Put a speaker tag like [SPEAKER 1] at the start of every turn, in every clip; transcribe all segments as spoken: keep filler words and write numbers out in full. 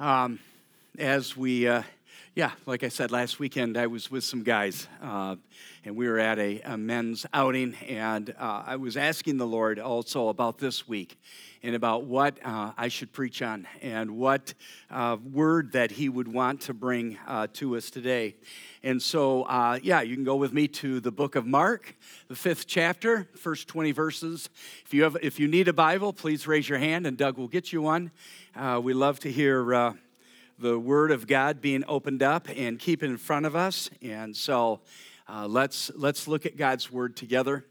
[SPEAKER 1] Um, as we, uh, yeah, like I said, last weekend I was with some guys, uh, and we were at a, a men's outing, and uh, I was asking the Lord also about this week and about what uh, I should preach on and what uh, word that He would want to bring uh, to us today. And so, uh, yeah, you can go with me to the book of Mark, the fifth chapter, first twenty verses. If you have, if you need a Bible, please raise your hand, and Doug will get you one. Uh, we love to hear uh, the Word of God being opened up and keep it in front of us. And so, uh, let's let's look at God's Word together.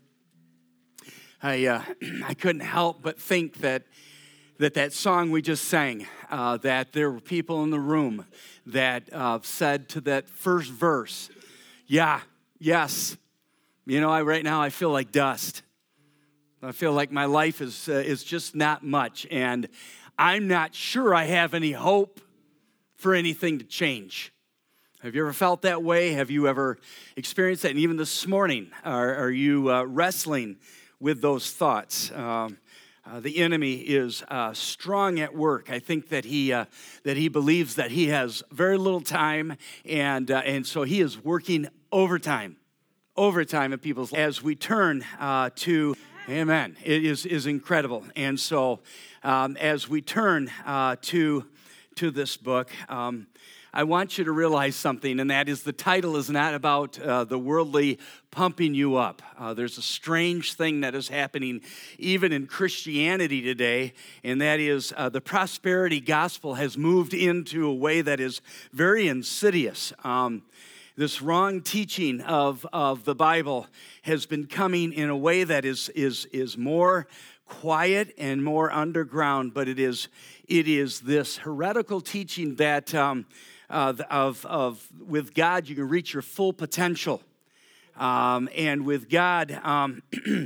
[SPEAKER 1] I uh, I couldn't help but think that that that song we just sang, uh, that there were people in the room that uh, said to that first verse, yeah, yes, you know, I right now I feel like dust. I feel like my life is uh, is just not much, and I'm not sure I have any hope for anything to change. Have you ever felt that way? Have you ever experienced that? And even this morning, are, are you uh, wrestling with those thoughts? Um, uh, the enemy is uh, strong at work. I think that he uh, that he believes that he has very little time, and uh, and so he is working overtime, overtime in people's lives. As we turn uh, to, amen, it is is incredible. And so um, as we turn uh, to to this book, um, I want you to realize something, and that is the title is not about uh, the worldly pumping you up. Uh, there's a strange thing that is happening even in Christianity today, and that is uh, the prosperity gospel has moved into a way that is very insidious. Um, this wrong teaching of, of the Bible has been coming in a way that is, is, is more quiet and more underground, but it is, it is this heretical teaching that um, Uh, of, of with God, you can reach your full potential. Um, and with God, um,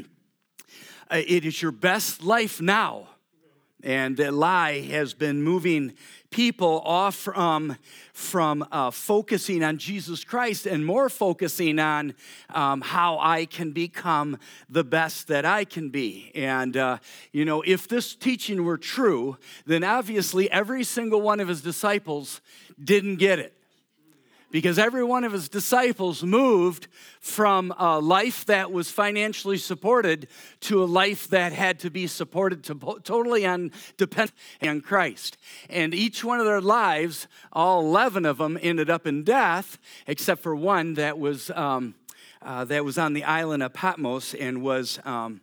[SPEAKER 1] it is your best life now. And that lie has been moving people off from, from uh, focusing on Jesus Christ and more focusing on um, how I can become the best that I can be. And, uh, you know, if this teaching were true, then obviously every single one of his disciples didn't get it. Because every one of his disciples moved from a life that was financially supported to a life that had to be supported to totally on dependent on Christ. And each one of their lives, all eleven of them, ended up in death, except for one that was um, uh, that was on the island of Patmos and was um,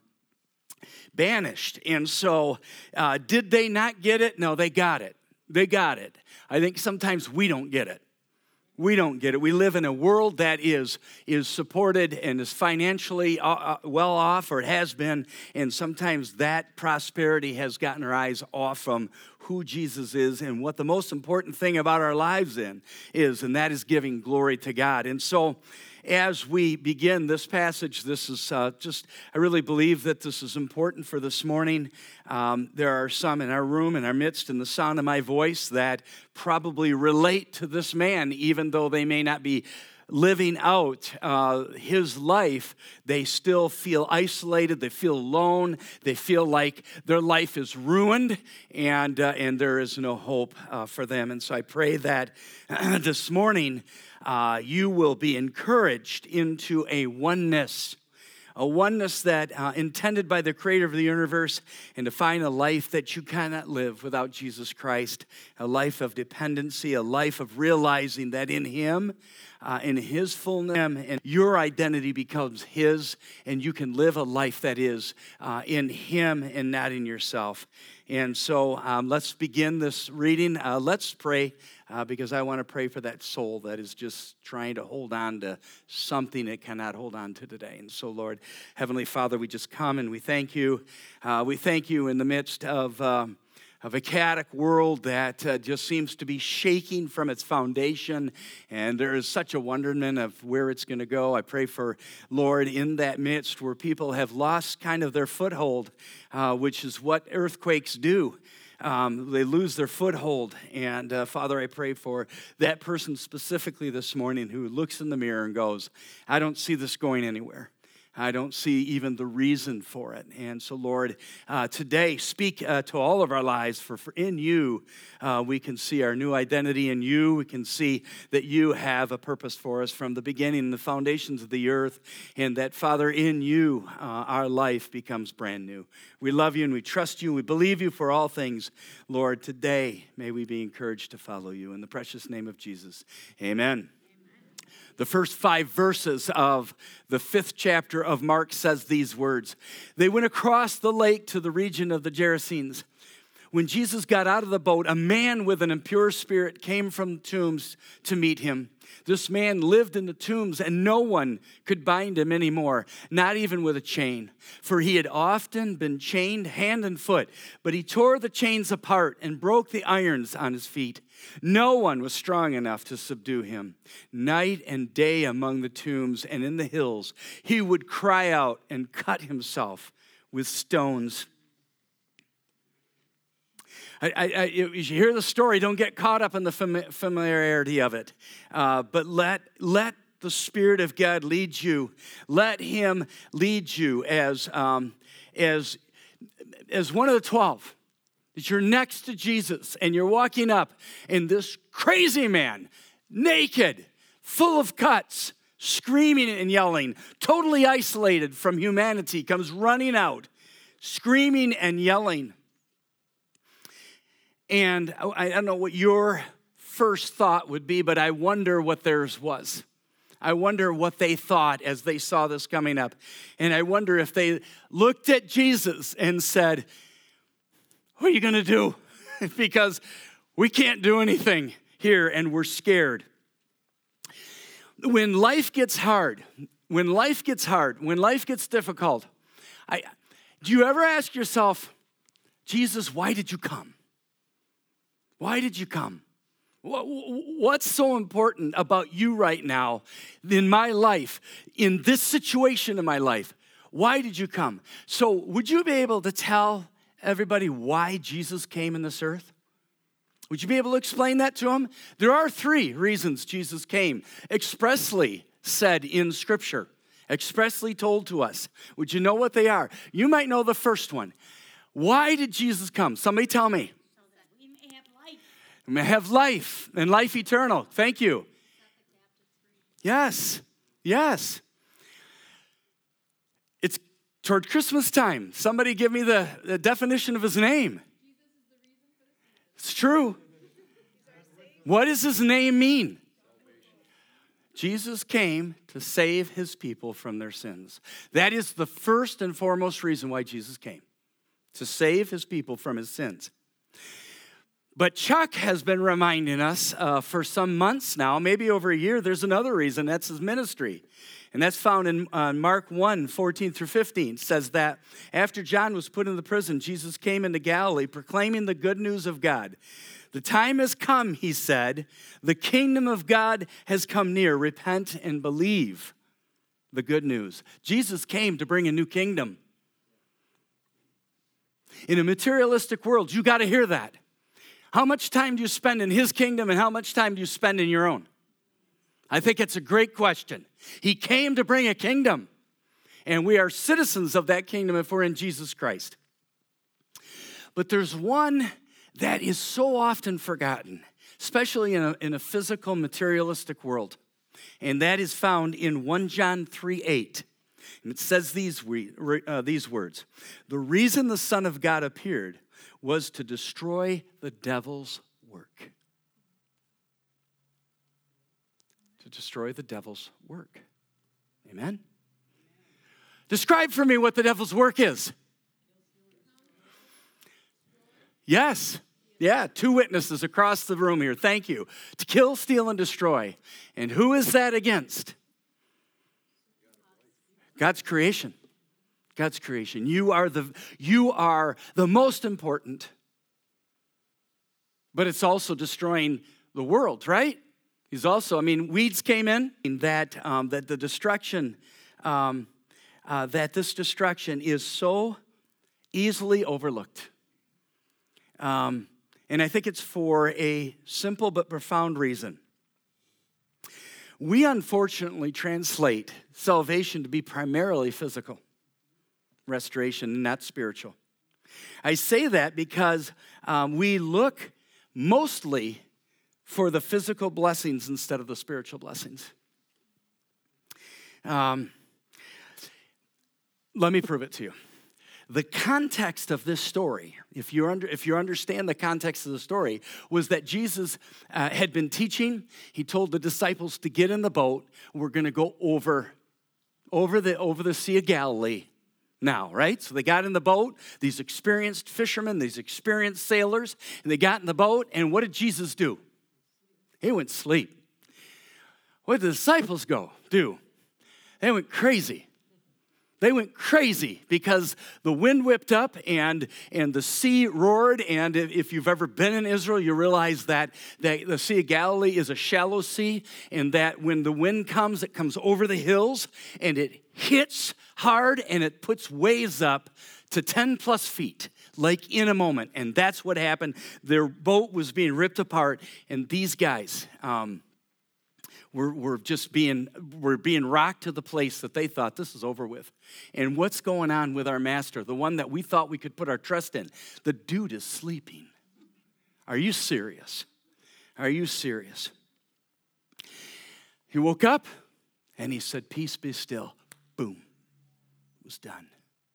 [SPEAKER 1] banished. And so, uh, did they not get it? No, they got it. They got it. I think sometimes we don't get it. We don't get it. We live in a world that is, is supported and is financially uh, well off, or it has been, and sometimes that prosperity has gotten our eyes off from who Jesus is and what the most important thing about our lives in is, and that is giving glory to God. And so as we begin this passage, this is uh, just, I really believe that this is important for this morning. Um, there are some in our room, in our midst, in the sound of my voice that probably relate to this man, even though they may not be living out uh, his life. They still feel isolated. They feel alone. They feel like their life is ruined, and uh, and there is no hope uh, for them. And so I pray that this morning uh, you will be encouraged into a oneness, a oneness that uh, intended by the Creator of the universe, and to find a life that you cannot live without Jesus Christ, a life of dependency, a life of realizing that in Him, Uh, in His fullness, and your identity becomes His, and you can live a life that is uh, in Him and not in yourself. And so um, let's begin this reading. Uh, let's pray, uh, because I want to pray for that soul that is just trying to hold on to something it cannot hold on to today. And so, Lord, Heavenly Father, we just come and we thank you. Uh, we thank you in the midst of... Um, of a chaotic world that uh, just seems to be shaking from its foundation, and there is such a wonderment of where it's going to go. I pray for, Lord, in that midst where people have lost kind of their foothold, uh, which is what earthquakes do. Um, they lose their foothold, and uh, Father, I pray for that person specifically this morning who looks in the mirror and goes, I don't see this going anywhere. I don't see even the reason for it. And so, Lord, uh, today speak uh, to all of our lives, for, for in you uh, we can see our new identity in you. We can see that you have a purpose for us from the beginning, the foundations of the earth, and that, Father, in you uh, our life becomes brand new. We love you and we trust you and we believe you for all things. Lord, today may we be encouraged to follow you. In the precious name of Jesus, amen. The first five verses of the fifth chapter of Mark says these words. They went across the lake to the region of the Gerasenes. When Jesus got out of the boat, a man with an impure spirit came from the tombs to meet him. This man lived in the tombs, and no one could bind him anymore, not even with a chain. For he had often been chained hand and foot, but he tore the chains apart and broke the irons on his feet. No one was strong enough to subdue him. Night and day among the tombs and in the hills, he would cry out and cut himself with stones. I, I, I, you hear the story, don't get caught up in the familiarity of it. Uh, but let, let the Spirit of God lead you. Let him lead you as, um, as, as one of the twelve. That you're next to Jesus and you're walking up and this crazy man, naked, full of cuts, screaming and yelling, totally isolated from humanity, comes running out, screaming and yelling. And I don't know what your first thought would be, but I wonder what theirs was. I wonder what they thought as they saw this coming up. And I wonder if they looked at Jesus and said, what are you going to do? Because we can't do anything here and we're scared. When life gets hard, when life gets hard, when life gets difficult, I, do you ever ask yourself, Jesus, why did you come? Why did you come? What's so important about you right now in my life, in this situation in my life? Why did you come? So would you be able to tell everybody why Jesus came in this earth? Would you be able to explain that to them? There are three reasons Jesus came, expressly said in Scripture, expressly told to us. Would you know what they are? You might know the first one. Why did Jesus come? Somebody tell me.
[SPEAKER 2] So that we may have life.
[SPEAKER 1] We may have life and life eternal. Thank you. Yes, yes. It's toward Christmas time. Somebody give me the, the definition of his name. It's true. What does his name mean? Jesus came to save his people from their sins. That is the first and foremost reason why Jesus came, to save his people from his sins. But Chuck has been reminding us uh, for some months now, maybe over a year, there's another reason. That's his ministry. And that's found in uh, Mark one, fourteen through fifteen. It says that after John was put in the prison, Jesus came into Galilee proclaiming the good news of God. The time has come, he said. The kingdom of God has come near. Repent and believe the good news. Jesus came to bring a new kingdom. In a materialistic world, you got to hear that. How much time do you spend in his kingdom and how much time do you spend in your own? I think it's a great question. He came to bring a kingdom, and we are citizens of that kingdom if we're in Jesus Christ. But there's one that is so often forgotten, especially in a, in a physical, materialistic world, and that is found in First John three eight. And it says these, uh, these words, "The reason the Son of God appeared was to destroy the devil's work." To destroy the devil's work. Amen? Describe for me what the devil's work is. Yes. Yeah, two witnesses across the room here. Thank you. To kill, steal, and destroy. And who is that against? God's creation. God's creation. You are the, you are the most important. But it's also destroying the world, right? He's also, I mean, weeds came in, that um, that the destruction, um, uh, that this destruction is so easily overlooked. Um, and I think it's for a simple but profound reason. We unfortunately translate salvation to be primarily physical restoration and not spiritual. I say that because um, we look mostly for the physical blessings instead of the spiritual blessings. Um, let me prove it to you. The context of this story, if you under, if you understand the context of the story, was that Jesus uh, had been teaching. He told the disciples to get in the boat. We're going to go over, over the over the Sea of Galilee now, right? So they got in the boat. These experienced fishermen, these experienced sailors, and they got in the boat. And what did Jesus do? He went to sleep. What did the disciples go do? They went crazy. They went crazy because the wind whipped up and, and the sea roared. And if you've ever been in Israel, you realize that, that the Sea of Galilee is a shallow sea, and that when the wind comes, it comes over the hills and it hits hard and it puts waves up to ten plus feet, like in a moment. And that's what happened. Their boat was being ripped apart, and these guys, um, We're, we're just being, we're being rocked to the place that they thought this is over with. And what's going on with our master, the one that we thought we could put our trust in? The dude is sleeping. Are you serious? Are you serious? He woke up and he said, "Peace, be still." Boom. It was done.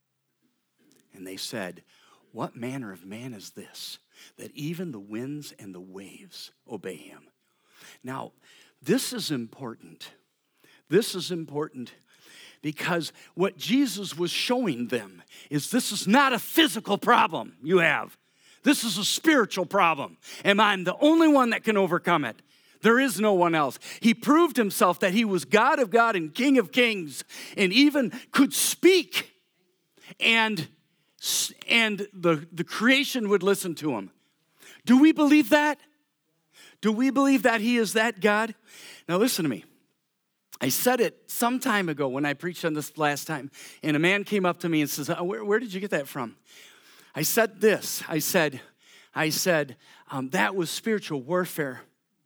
[SPEAKER 1] And they said, "What manner of man is this, that even the winds and the waves obey him?" Now, this is important. This is important because what Jesus was showing them is this is not a physical problem you have. This is a spiritual problem, and I'm the only one that can overcome it. There is no one else. He proved himself that he was God of God and King of kings, and even could speak, and, and the, the creation would listen to him. Do we believe that? Do we believe that he is that God? Now listen to me. I said it some time ago when I preached on this last time, and a man came up to me and says, oh, where, where did you get that from? I said this. I said, I said, um, that was spiritual warfare.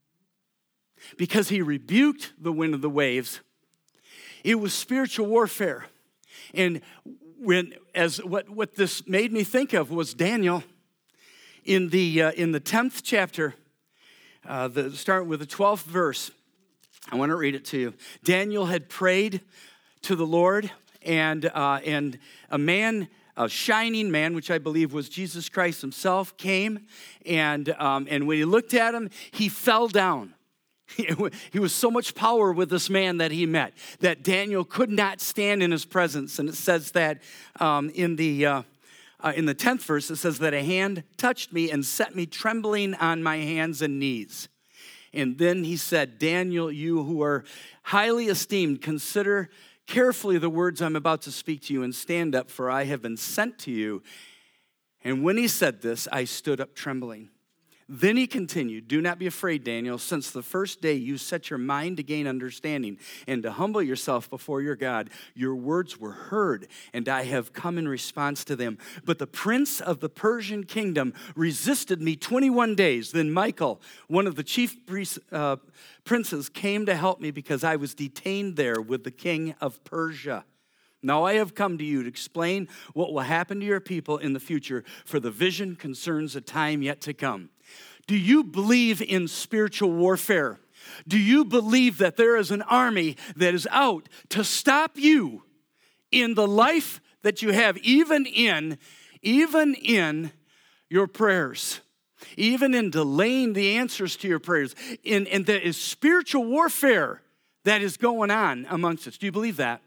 [SPEAKER 1] Because he rebuked the wind of the waves. It was spiritual warfare. And when, as what, what this made me think of was Daniel in the, uh, in the tenth chapter. Uh, the, start with the twelfth verse. I want to read it to you. Daniel had prayed to the Lord, and uh, and a man, a shining man, which I believe was Jesus Christ himself, came, and um, and when he looked at him, he fell down. He was so much power with this man that he met that Daniel could not stand in his presence. And it says that um, in the uh, Uh, in the tenth verse, it says that a hand touched me and set me trembling on my hands and knees. And then he said, "Daniel, you who are highly esteemed, consider carefully the words I'm about to speak to you and stand up, for I have been sent to you." And when he said this, I stood up trembling. Then he continued, "Do not be afraid, Daniel, since the first day you set your mind to gain understanding and to humble yourself before your God. Your words were heard, and I have come in response to them. But the prince of the Persian kingdom resisted me twenty-one days. Then Michael, one of the chief priests, uh, princes, came to help me because I was detained there with the king of Persia. Now I have come to you to explain what will happen to your people in the future, for the vision concerns a time yet to come." Do you believe in spiritual warfare? Do you believe that there is an army that is out to stop you in the life that you have, even in, even in your prayers, even in delaying the answers to your prayers, in, and there is spiritual warfare that is going on amongst us? Do you believe that?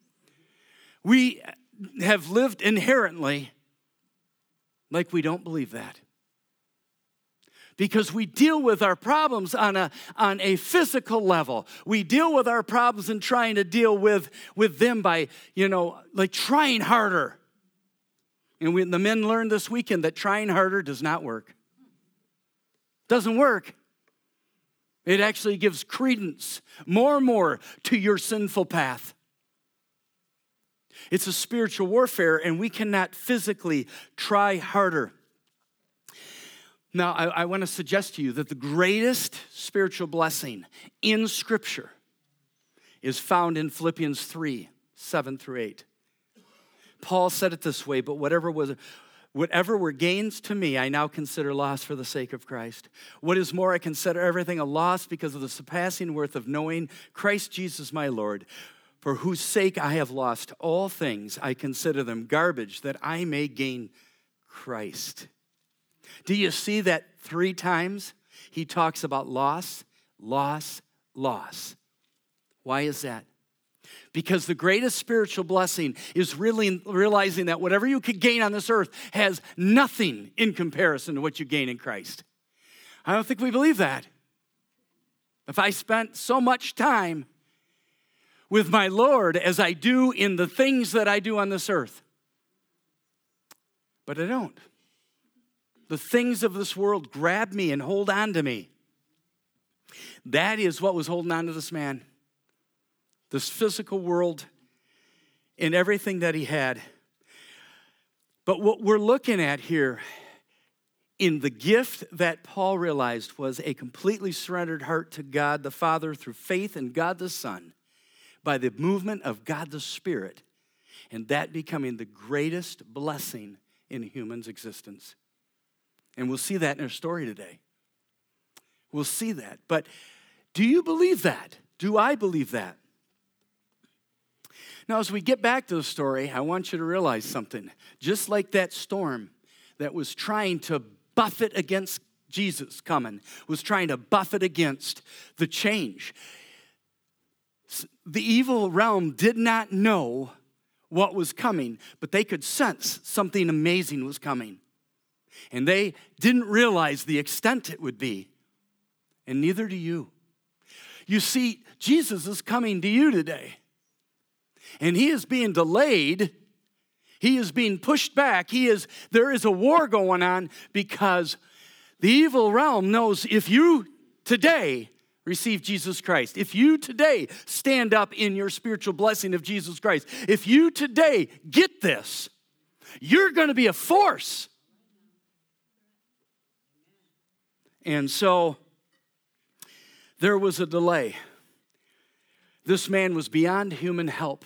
[SPEAKER 1] We have lived inherently like we don't believe that. Because we deal with our problems on a, on a physical level. We deal with our problems and trying to deal with, with them by, you know, like trying harder. And we, the men learned this weekend that trying harder does not work. Doesn't work. It actually gives credence more and more to your sinful path. It's a spiritual warfare, and we cannot physically try harder. Now, I, I want to suggest to you that the greatest spiritual blessing in Scripture is found in Philippians three, seven through eight. Paul said it this way, but whatever was, whatever were gains to me, I now consider loss for the sake of Christ. What is more, I consider everything a loss because of the surpassing worth of knowing Christ Jesus my Lord, for whose sake I have lost all things. I consider them garbage that I may gain Christ. Do you see that three times he talks about loss, loss, loss? Why is that? Because the greatest spiritual blessing is really realizing that whatever you could gain on this earth has nothing in comparison to what you gain in Christ. I don't think we believe that. If I spent so much time with my Lord as I do in the things that I do on this earth, but I don't. The things of this world grab me and hold on to me. That is what was holding on to this man. This physical world and everything that he had. But what we're looking at here in the gift that Paul realized was a completely surrendered heart to God the Father through faith in God the Son by the movement of God the Spirit, and that becoming the greatest blessing in human's existence. And we'll see that in our story today. We'll see that. But do you believe that? Do I believe that? Now, as we get back to the story, I want you to realize something. Just like that storm that was trying to buffet against Jesus coming, was trying to buffet against the change. The evil realm did not know what was coming, but they could sense something amazing was coming. And they didn't realize the extent it would be. And neither do you. You see, Jesus is coming to you today. And he is being delayed. He is being pushed back. He is, there is a war going on because the evil realm knows if you today receive Jesus Christ, if you today stand up in your spiritual blessing of Jesus Christ, if you today get this, you're going to be a force. And so there was a delay. This man was beyond human help.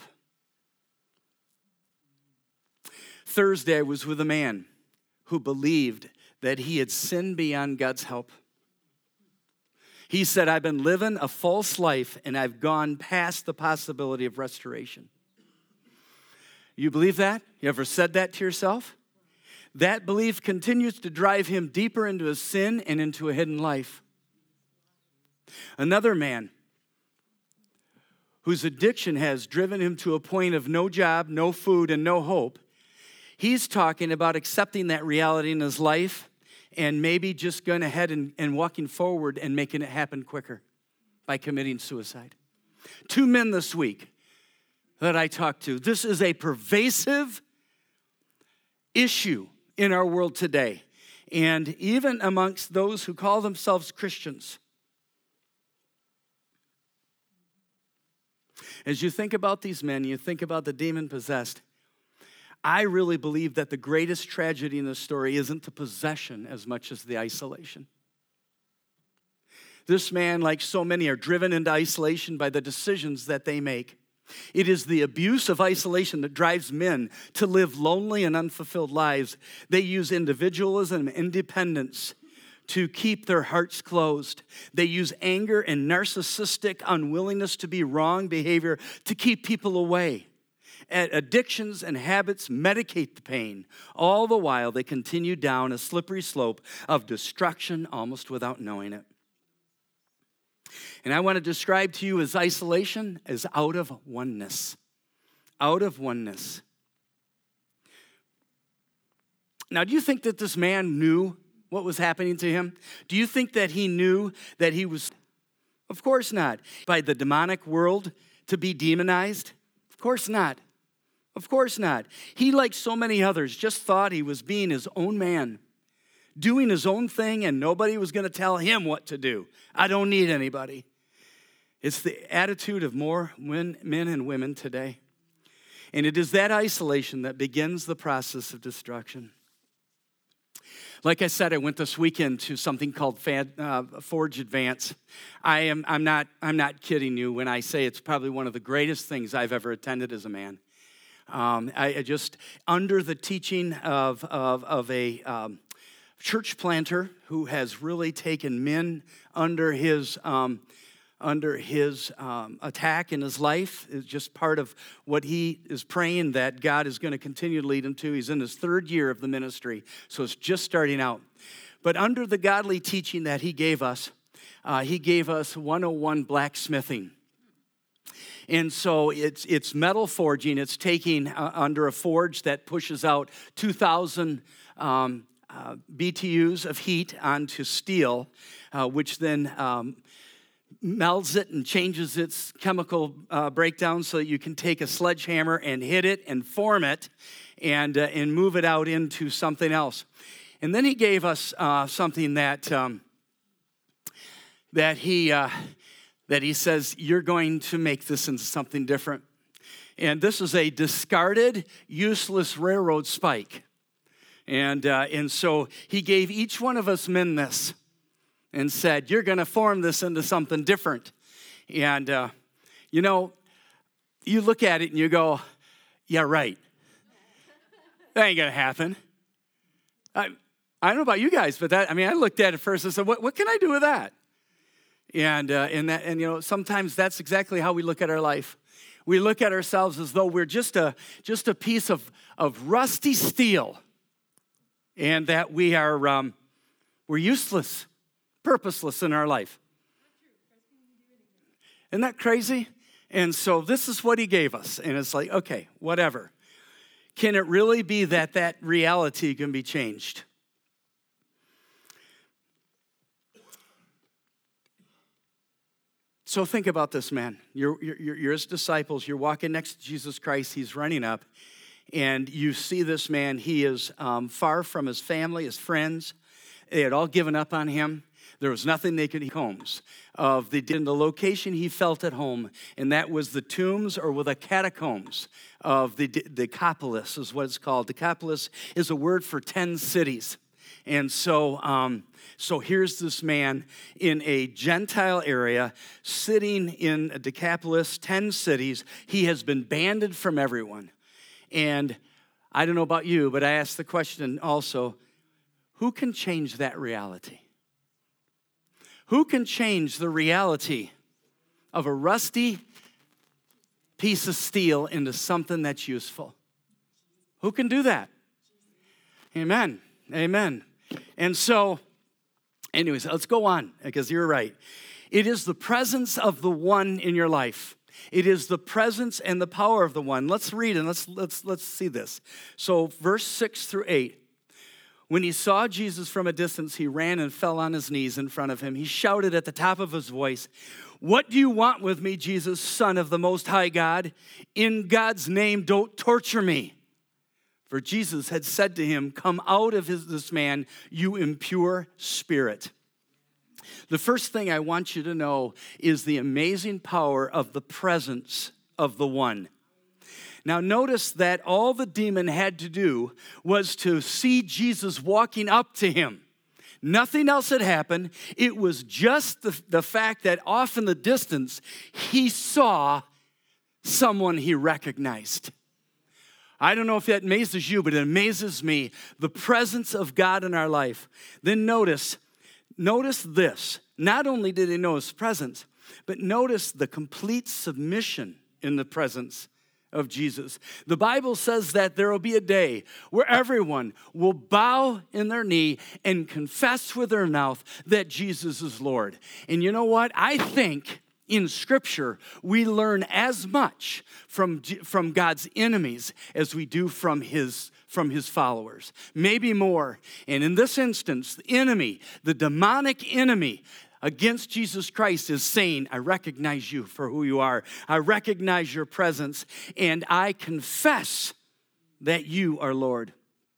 [SPEAKER 1] Thursday, I was with a man who believed that he had sinned beyond God's help. He said, I've been living a false life and I've gone past the possibility of restoration. You believe that? You ever said that to yourself? That belief continues to drive him deeper into his sin and into a hidden life. Another man whose addiction has driven him to a point of no job, no food, and no hope. He's talking about accepting that reality in his life and maybe just going ahead and, and walking forward and making it happen quicker by committing suicide. Two men this week that I talked to. This is a pervasive issue in our world today. And even amongst those who call themselves Christians. As you think about these men, you think about the demon-possessed, I really believe that the greatest tragedy in this story isn't the possession as much as the isolation. This man, like so many, are driven into isolation by the decisions that they make. It is the abuse of isolation that drives men to live lonely and unfulfilled lives. They use individualism and independence to keep their hearts closed. They use anger and narcissistic unwillingness to be wrong behavior to keep people away. Addictions and habits medicate the pain. All the while, they continue down a slippery slope of destruction almost without knowing it. And I want to describe to you as isolation as out of oneness. Out of oneness. Now, do you think that this man knew what was happening to him? Do you think that he knew that he was, of course not, by the demonic world to be demonized? Of course not. Of course not. He, like so many others, just thought he was being his own man, doing his own thing, and nobody was going to tell him what to do. I don't need anybody. It's the attitude of more men and women today. And it is that isolation that begins the process of destruction. Like I said, I went this weekend to something called Fad, uh, Forge Advance. I am, I'm not, I'm not kidding you when I say it's probably one of the greatest things I've ever attended as a man. Um, I, I just, under the teaching of, of, of a um, church planter who has really taken men under his, um, under his um, attack in his life, is just part of what he is praying that God is going to continue to lead him to. He's in his third year of the ministry, so it's just starting out. But under the godly teaching that he gave us, uh, he gave us one oh one blacksmithing. And so it's it's metal forging. It's taking uh, under a forge that pushes out two thousand um, uh, B T Us of heat onto steel, uh, which then um, melds it and changes its chemical uh, breakdown so that you can take a sledgehammer and hit it and form it and uh, and move it out into something else. And then he gave us uh, something that um, that he uh, that he says, you're going to make this into something different. And this is a discarded, useless railroad spike. And uh, and so he gave each one of us men this and said, you're going to form this into something different. And, uh, you know, you look at it and you go, yeah, right. That ain't going to happen. I, I don't know about you guys, but that, I mean, I looked at it first and said, what, what can I do with that? And, uh, and, that, and, you know, sometimes that's exactly how we look at our life. We look at ourselves as though we're just a, just a piece of, of rusty steel and that we are, um, we're useless. Purposeless in our life. Isn't that crazy? And so this is what he gave us. And it's like, okay, whatever. Can it really be that that reality can be changed? So think about this, man. You're, you're, you're his disciples. You're walking next to Jesus Christ. He's running up. And you see this man. He is um, far from his family, his friends. They had all given up on him. There was nothing they could homes of the in the location he felt at home, and that was the tombs or with the catacombs of the Decapolis is what it's called. Decapolis is a word for ten cities, and so um, so here's this man in a Gentile area sitting in Decapolis, ten cities. He has been banded from everyone, and I don't know about you, but I ask the question also: who can change that reality? Who can change the reality of a rusty piece of steel into something that's useful? Who can do that? Amen. Amen. And so, anyways, let's go on, because you're right. It is the presence of the one in your life. It is the presence and the power of the one. Let's read and let's let's let's see this. So, verse six through eight. When he saw Jesus from a distance, he ran and fell on his knees in front of him. He shouted at the top of his voice, "What do you want with me, Jesus, Son of the Most High God? In God's name, don't torture me." For Jesus had said to him, "Come out of his, this man, you impure spirit." The first thing I want you to know is the amazing power of the presence of the one. Now notice that all the demon had to do was to see Jesus walking up to him. Nothing else had happened. It was just the, the fact that off in the distance, he saw someone he recognized. I don't know if that amazes you, but it amazes me, the presence of God in our life. Then notice, notice this. Not only did he know his presence, but notice the complete submission in the presence of Jesus. The Bible says that there will be a day where everyone will bow in their knee and confess with their mouth that Jesus is Lord. And you know what? I think in Scripture we learn as much from, from God's enemies as we do from his from his followers. Maybe more. And in this instance, the enemy, the demonic enemy, against Jesus Christ is saying, I recognize you for who you are. I recognize your presence, and I confess that you are Lord.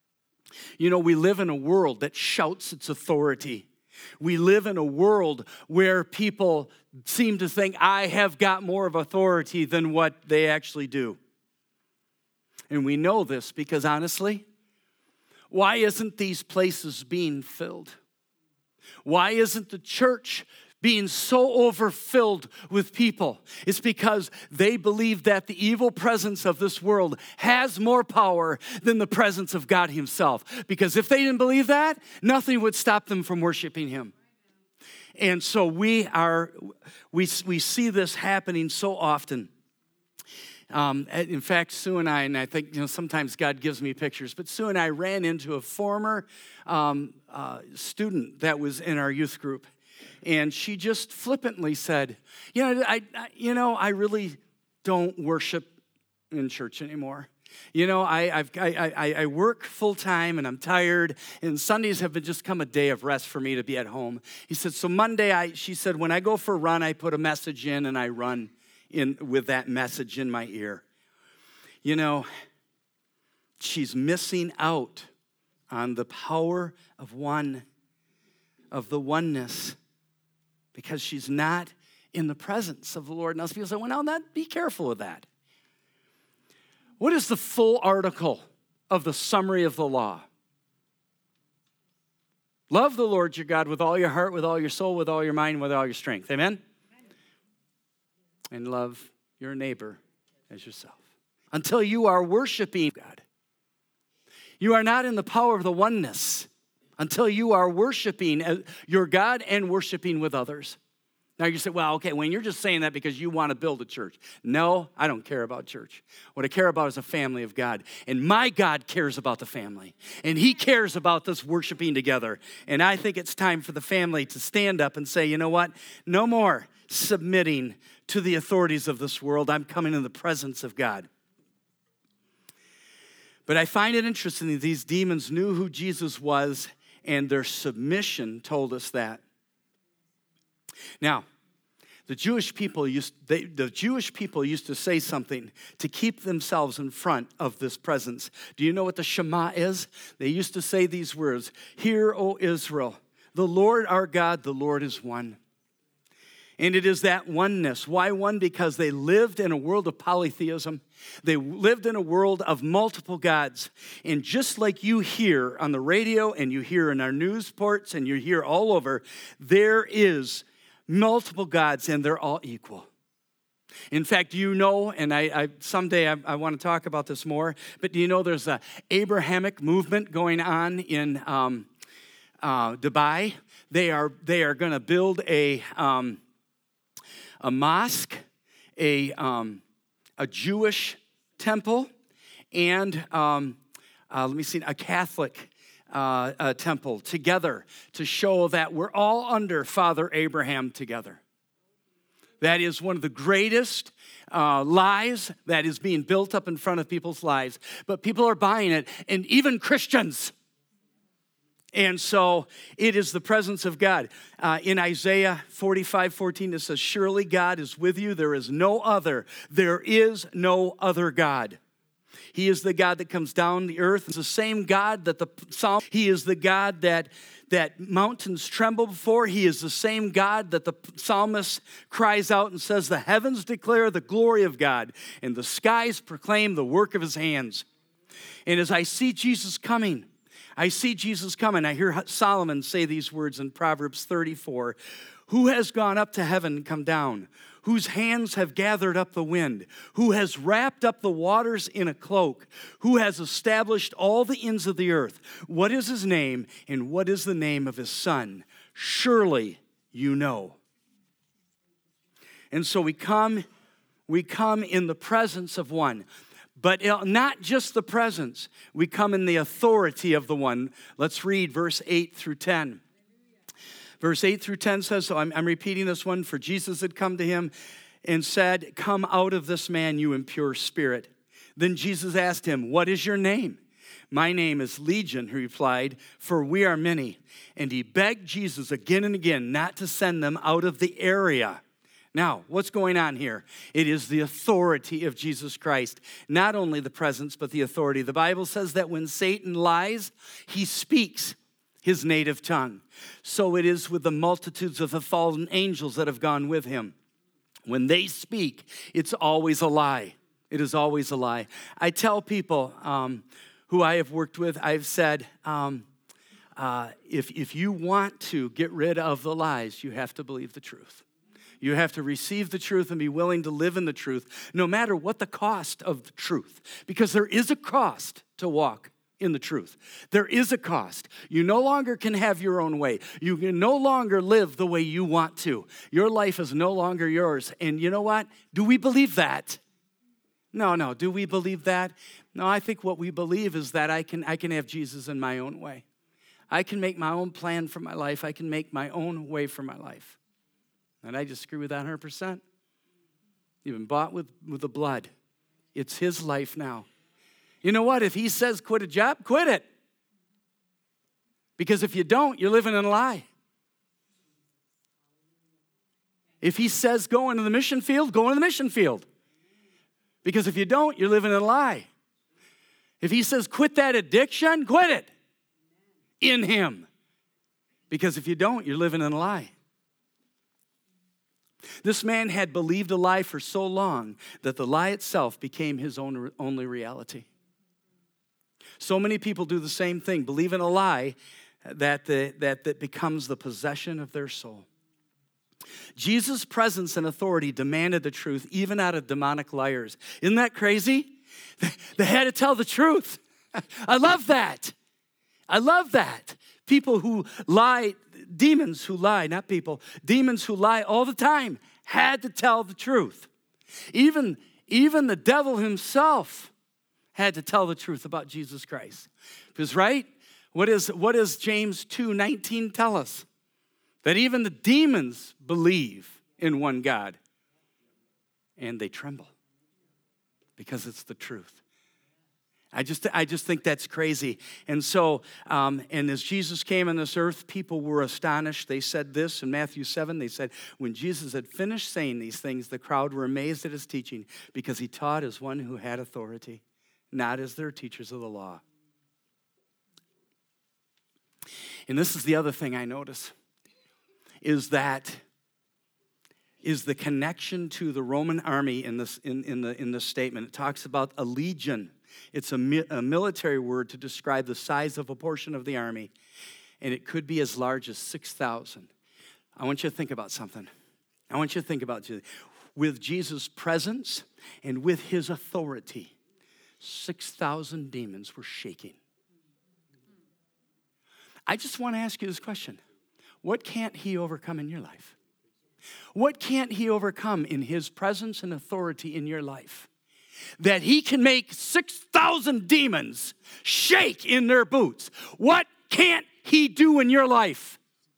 [SPEAKER 1] You know, we live in a world that shouts its authority. We live in a world where people seem to think, I have got more of authority than what they actually do. And we know this because honestly, Why isn't these places being filled? Why isn't the church being so overfilled with people? It's because they believe that the evil presence of this world has more power than the presence of God himself. Because if they didn't believe that, nothing would stop them from worshiping him. And so we are, we, we see this happening so often. Um, in fact, Sue and I, and I think, you know, sometimes God gives me pictures, but Sue and I ran into a former um, uh, student that was in our youth group. And she just flippantly said, you know, I, I, you know, I really don't worship in church anymore. You know, I, I've, I, I, I work full time and I'm tired, and Sundays have been just come a day of rest for me to be at home. He said, so Monday, I, she said, when I go for a run, I put a message in and I run in with that message in my ear. You know, she's missing out on the power of one, of the oneness, because she's not in the presence of the Lord. Now, people say, well, now that, be careful with that. What is the full article of the summary of the law? Love the Lord your God with all your heart, with all your soul, with all your mind, with all your strength. Amen? And love your neighbor as yourself. Until you are worshiping God. You are not in the power of the oneness until you are worshiping your God and worshiping with others. Now you say, well, okay, Wayne, you're just saying that because you want to build a church. No, I don't care about church. What I care about is a family of God. And my God cares about the family. And he cares about this worshiping together. And I think it's time for the family to stand up and say, you know what? No more submitting to the authorities of this world. I'm coming in the presence of God. But I find it interesting that these demons knew who Jesus was, and their submission told us that. Now, the Jewish people used they, the Jewish people used to say something to keep themselves in front of this presence. Do you know what the Shema is? They used to say these words, "Hear, O Israel, the Lord our God, the Lord is one." And it is that oneness. Why one? Because they lived in a world of polytheism. They lived in a world of multiple gods. And just like you hear on the radio and you hear in our news reports and you hear all over, there is multiple gods and they're all equal. In fact, you know, and I, I someday I, I want to talk about this more, but do you know there's an Abrahamic movement going on in um, uh, Dubai? They are, they are going to build a... Um, a mosque, a, um, a Jewish temple, and um, uh, let me see, a Catholic uh, uh, temple together to show that we're all under Father Abraham together. That is one of the greatest uh, lies that is being built up in front of people's lives. But people are buying it, and even Christians. And so it is the presence of God. Uh, in Isaiah forty-five fourteen, it says, surely God is with you. There is no other. There is no other God. He is the God that comes down the earth. It's the same God that the psalm. He is the God that, that mountains tremble before. He is the same God that the psalmist cries out and says, the heavens declare the glory of God, and the skies proclaim the work of his hands. And as I see Jesus coming, I see Jesus coming. I hear Solomon say these words in Proverbs thirty-four. Who has gone up to heaven and come down? Whose hands have gathered up the wind? Who has wrapped up the waters in a cloak? Who has established all the ends of the earth? What is his name, and what is the name of his son? Surely you know. And so we come, we come in the presence of one. But not just the presence. We come in the authority of the one. Let's read verse eight through ten. Verse eight through ten says, so I'm, I'm repeating this one, for Jesus had come to him and said, come out of this man, you impure spirit. Then Jesus asked him, what is your name? My name is Legion, he replied, for we are many. And he begged Jesus again and again not to send them out of the area. Now, what's going on here? It is the authority of Jesus Christ. Not only the presence, but the authority. The Bible says that when Satan lies, he speaks his native tongue. So it is with the multitudes of the fallen angels that have gone with him. When they speak, it's always a lie. It is always a lie. I tell people um, who I have worked with, I've said, um, uh, if, if you want to get rid of the lies, you have to believe the truth. You have to receive the truth and be willing to live in the truth, no matter what the cost of the truth, because there is a cost to walk in the truth. There is a cost. You no longer can have your own way. You can no longer live the way you want to. Your life is no longer yours. And you know what? Do we believe that? No, no. Do we believe that? No, I think what we believe is that I can, I can have Jesus in my own way. I can make my own plan for my life. I can make my own way for my life. And I just agree with that one hundred percent. You've been bought with, with the blood. It's his life now. You know what? If he says quit a job, quit it. Because if you don't, you're living in a lie. If he says go into the mission field, go into the mission field. Because if you don't, you're living in a lie. If he says quit that addiction, quit it. In him. Because if you don't, you're living in a lie. This man had believed a lie for so long that the lie itself became his own only reality. So many people do the same thing, believe in a lie that, the, that, that becomes the possession of their soul. Jesus' presence and authority demanded the truth, even out of demonic liars. Isn't that crazy? They had to tell the truth. I love that. I love that. People who lie, demons who lie, not people, demons who lie all the time had to tell the truth. Even, even the devil himself had to tell the truth about Jesus Christ. Because, right? What, is, what does James two nineteen tell us? That even the demons believe in one God. And they tremble. Because it's the truth. I just, I just think that's crazy. And so, um, and as Jesus came on this earth, people were astonished. They said this in Matthew seven. They said, when Jesus had finished saying these things, the crowd were amazed at his teaching because he taught as one who had authority, not as their teachers of the law. And this is the other thing I notice, is that is the connection to the Roman army in this, in, in, the, in this statement. It talks about a legion. It's a, mi- a military word to describe the size of a portion of the army, and it could be as large as six thousand. I want you to think about something. I want you to think about Jesus. With Jesus' presence and with his authority, six thousand demons were shaking. I just want to ask you this question. What can't he overcome in your life? What can't he overcome in his presence and authority in your life? That he can make six thousand demons shake in their boots. What can't he do in your life?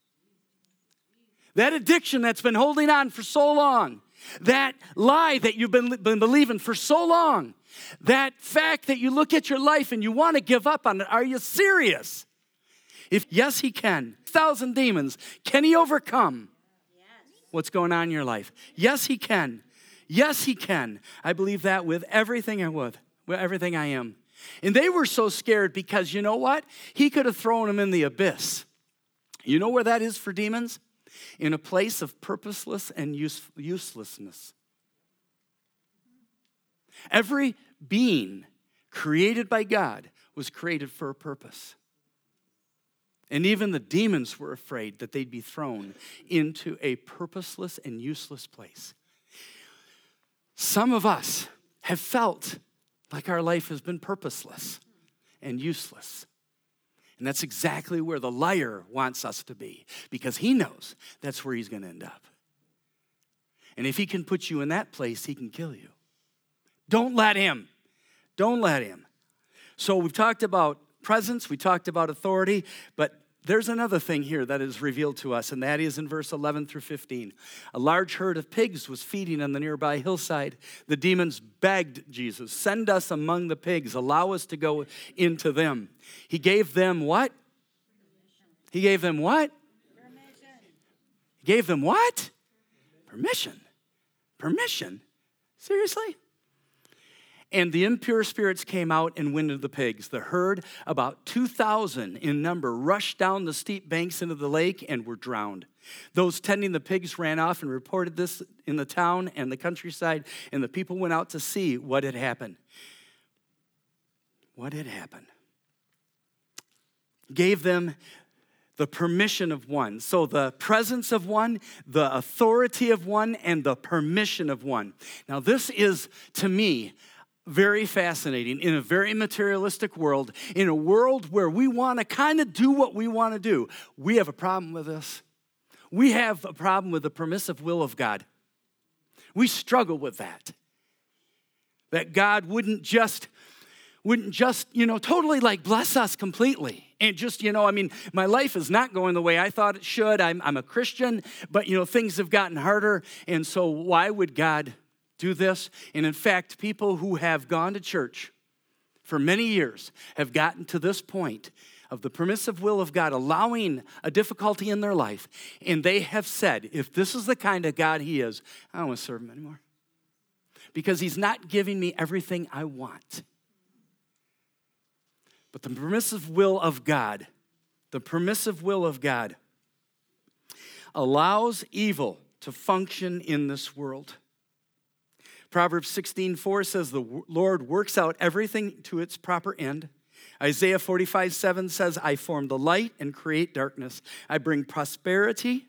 [SPEAKER 1] That addiction that's been holding on for so long, that lie that you've been, been believing for so long, that fact that you look at your life and you want to give up on it, are you serious? If yes, he can. Thousand demons, can he overcome what's going on in your life? Yes, he can. Yes, he can. I believe that with everything I would, with everything I am. And they were so scared because you know what? He could have thrown them in the abyss. You know where that is for demons? In a place of purposeless and use, uselessness. Every being created by God was created for a purpose. And even the demons were afraid that they'd be thrown into a purposeless and useless place. Some of us have felt like our life has been purposeless and useless. And that's exactly where the liar wants us to be, because he knows that's where he's going to end up. And if he can put you in that place, he can kill you. Don't let him. Don't let him. So we've talked about presence, we talked about authority, but there's another thing here that is revealed to us, and that is in verse eleven through fifteen. A large herd of pigs was feeding on the nearby hillside. The demons begged Jesus, send us among the pigs, allow us to go into them. He gave them what? He gave them what? Permission. He gave them what? Permission. Permission? Seriously? And the impure spirits came out and went into the pigs. The herd, about two thousand in number, rushed down the steep banks into the lake and were drowned. Those tending the pigs ran off and reported this in the town and the countryside, and the people went out to see what had happened. What had happened? gave them the permission of one. So the presence of one, the authority of one, and the permission of one. Now this is, to me, very fascinating. In a very materialistic world, in a world where we want to kind of do what we want to do, we have a problem with this. We have a problem with the permissive will of God. We struggle with that. That God wouldn't just, wouldn't just, you know, totally like bless us completely. And just, you know, I mean, my life is not going the way I thought it should. I'm, I'm a Christian, but, you know, things have gotten harder. And so why would God do this? And in fact, people who have gone to church for many years have gotten to this point of the permissive will of God allowing a difficulty in their life. And they have said, if this is the kind of God he is, I don't want to serve him anymore. Because he's not giving me everything I want. But the permissive will of God, the permissive will of God allows evil to function in this world. Proverbs sixteen four says, the Lord works out everything to its proper end. Isaiah forty-five seven says, I form the light and create darkness. I bring prosperity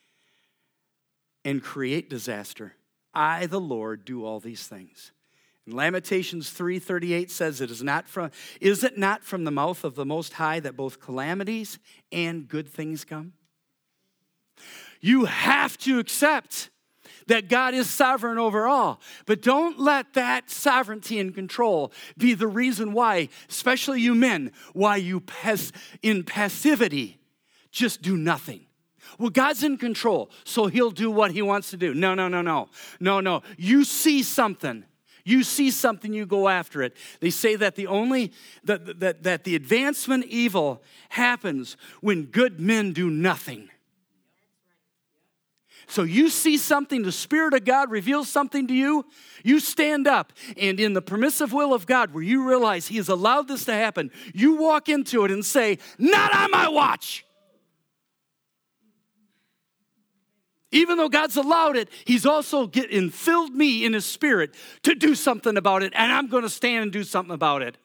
[SPEAKER 1] and create disaster. I, the Lord, do all these things. And Lamentations three thirty-eight says, it is not from, is it not from the mouth of the Most High that both calamities and good things come? You have to accept that God is sovereign over all. But don't let that sovereignty and control be the reason why, especially you men, why you pass, in passivity just do nothing. Well, God's in control, so he'll do what he wants to do. No, no, no, no. No, no. You see something. You see something, you go after it. They say that the only, that, that, that the advancement of evil happens when good men do nothing. So you see something, the Spirit of God reveals something to you, you stand up, and in the permissive will of God, where you realize he has allowed this to happen, you walk into it and say, not on my watch. Even though God's allowed it, he's also get, and filled me in his Spirit to do something about it, and I'm going to stand and do something about it.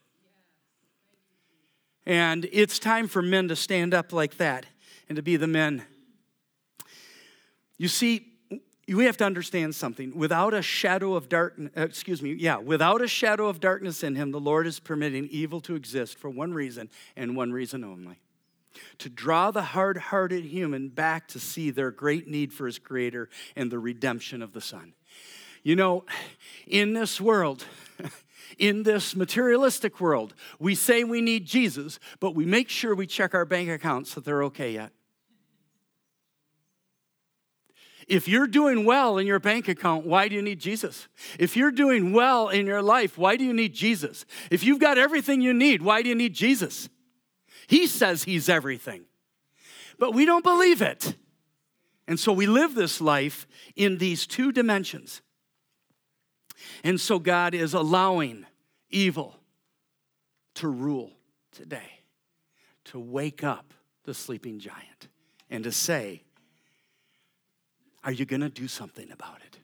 [SPEAKER 1] And it's time for men to stand up like that and to be the men. You see, we have to understand something. Without a shadow of darkness, excuse me, yeah, without a shadow of darkness in him, the Lord is permitting evil to exist for one reason and one reason only. To draw the hard-hearted human back to see their great need for his Creator and the redemption of the Son. You know, in this world, in this materialistic world, we say we need Jesus, but we make sure we check our bank accounts that they're okay yet. If you're doing well in your bank account, why do you need Jesus? If you're doing well in your life, why do you need Jesus? If you've got everything you need, why do you need Jesus? He says he's everything. But we don't believe it. And so we live this life in these two dimensions. And so God is allowing evil to rule today, to wake up the sleeping giant and to say, are you going to do something about it?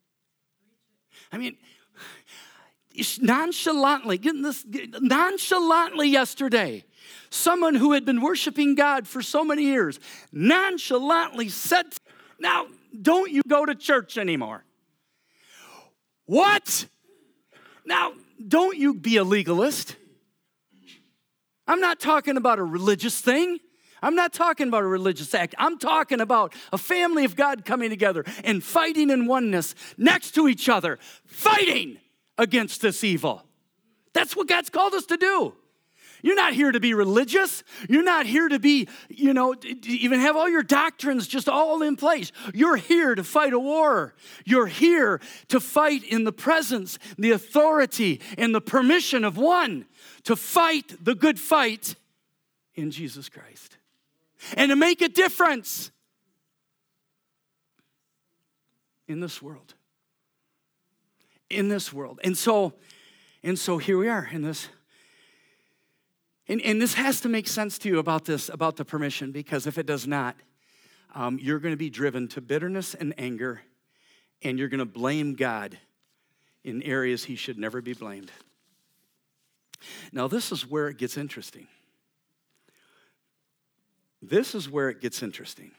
[SPEAKER 1] I mean, nonchalantly, getting this nonchalantly yesterday, someone who had been worshiping God for so many years nonchalantly said, now, don't you go to church anymore? What? Now, don't you be a legalist. I'm not talking about a religious thing. I'm not talking about a religious act. I'm talking about a family of God coming together and fighting in oneness next to each other, fighting against this evil. That's what God's called us to do. You're not here to be religious. You're not here to be, you know, even have all your doctrines just all in place. You're here to fight a war. You're here to fight in the presence, the authority, and the permission of one, to fight the good fight in Jesus Christ. And to make a difference in this world. In this world. And so, and so here we are in this. And, and this has to make sense to you about this, about the permission, because if it does not, um, you're going to be driven to bitterness and anger, and you're going to blame God in areas he should never be blamed. Now, this is where it gets interesting. This is where it gets interesting.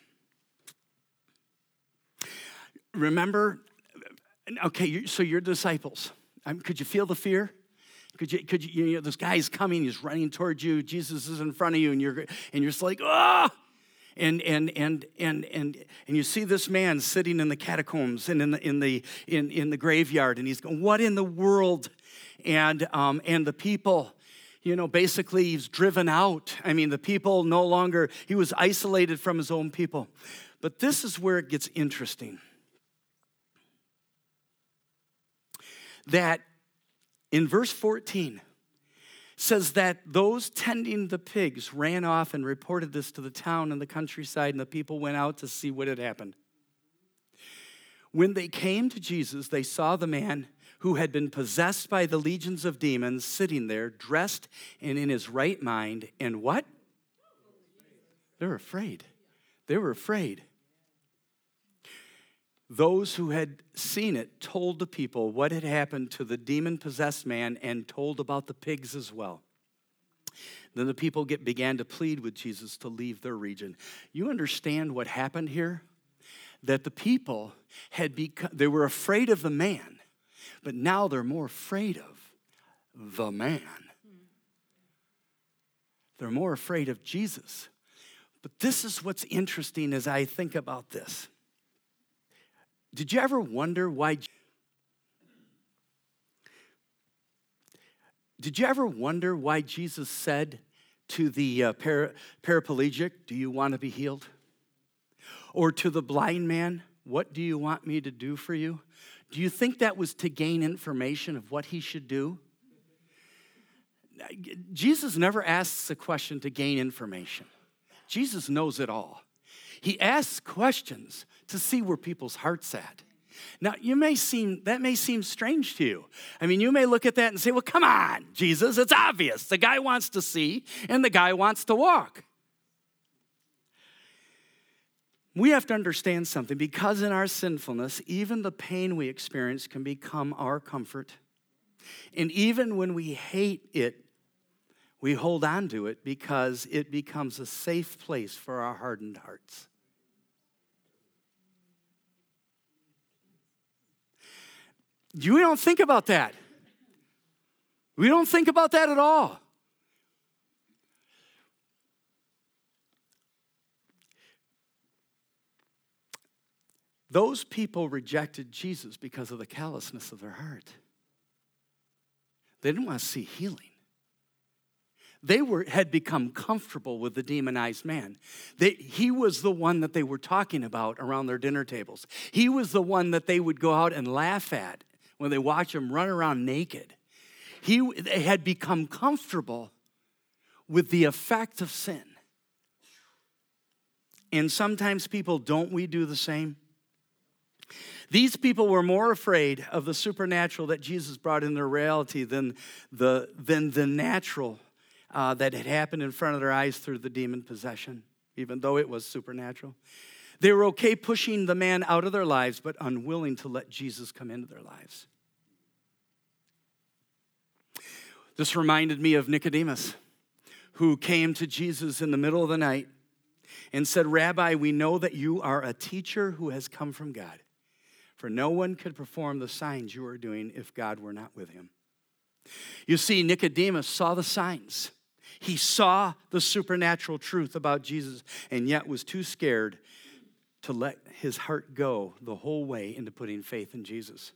[SPEAKER 1] Remember, okay, you, so you're disciples. Um, could you feel the fear? Could you, could you, you know, this guy's coming, he's running towards you, Jesus is in front of you, and you're, and you're just like, ah! And and and and and and you see this man sitting in the catacombs and in the in the in, in the graveyard, and he's going, what in the world? And um and the people, you know, basically he's driven out. I mean, the people no longer, he was isolated from his own people. But this is where it gets interesting. That in verse fourteen, says that those tending the pigs ran off and reported this to the town and the countryside, and the people went out to see what had happened. When they came to Jesus, they saw the man who had been possessed by the legions of demons sitting there, dressed and in his right mind, and what? They were afraid. They were afraid. Those who had seen it told the people what had happened to the demon-possessed man and told about the pigs as well. Then the people get, began to plead with Jesus to leave their region. You understand what happened here? That the people had become, they were afraid of the man, but now they're more afraid of the man. They're more afraid of Jesus. But this is what's interesting as I think about this. Did you ever wonder why? Did you ever wonder why Jesus said to the uh, para, paraplegic, do you want to be healed? Or to the blind man, what do you want me to do for you? Do you think that was to gain information of what he should do? Jesus never asks a question to gain information. Jesus knows it all. He asks questions to see where people's heart's at. Now, you may seem, that may seem strange to you. I mean, you may look at that and say, well, come on, Jesus, it's obvious. The guy wants to see and the guy wants to walk. We have to understand something, because in our sinfulness, even the pain we experience can become our comfort. And even when we hate it, we hold on to it because it becomes a safe place for our hardened hearts. We don't think about that. We don't think about that at all. Those people rejected Jesus because of the callousness of their heart. They didn't want to see healing. They were, had become comfortable with the demonized man. They, he was the one that they were talking about around their dinner tables. He was the one that they would go out and laugh at when they watch him run around naked. He, they had become comfortable with the effect of sin. And sometimes people, don't we do the same? These people were more afraid of the supernatural that Jesus brought in their reality than the, than the natural uh, that had happened in front of their eyes through the demon possession, even though it was supernatural. They were okay pushing the man out of their lives, but unwilling to let Jesus come into their lives. This reminded me of Nicodemus, who came to Jesus in the middle of the night and said, Rabbi, we know that you are a teacher who has come from God. For no one could perform the signs you are doing if God were not with him. You see, Nicodemus saw the signs. He saw the supernatural truth about Jesus, and yet was too scared to let his heart go the whole way into putting faith in Jesus.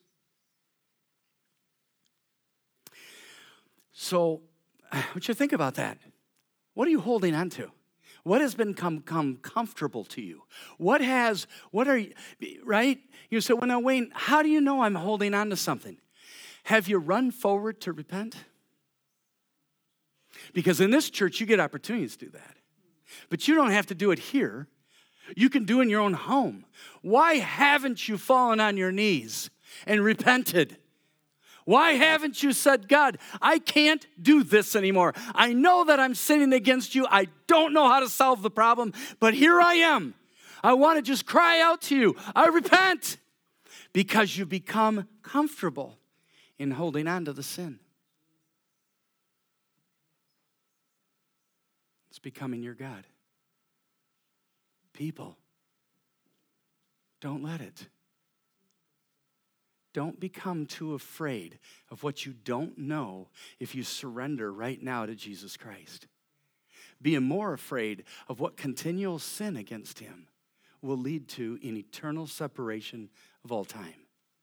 [SPEAKER 1] So, what you think about that? What are you holding on to? What has become come comfortable to you? What has, what are you, right? You say, well, now, Wayne, how do you know I'm holding on to something? Have you run forward to repent? Because in this church, you get opportunities to do that. But you don't have to do it here. You can do it in your own home. Why haven't you fallen on your knees and repented? Why haven't you said, God, I can't do this anymore. I know that I'm sinning against you. I don't know how to solve the problem, but here I am. I want to just cry out to you. I repent. Because you become comfortable in holding on to the sin. It's becoming your God. people. Don't let it. Don't become too afraid of what you don't know if you surrender right now to Jesus Christ. Be more afraid of what continual sin against him will lead to in eternal separation of all time.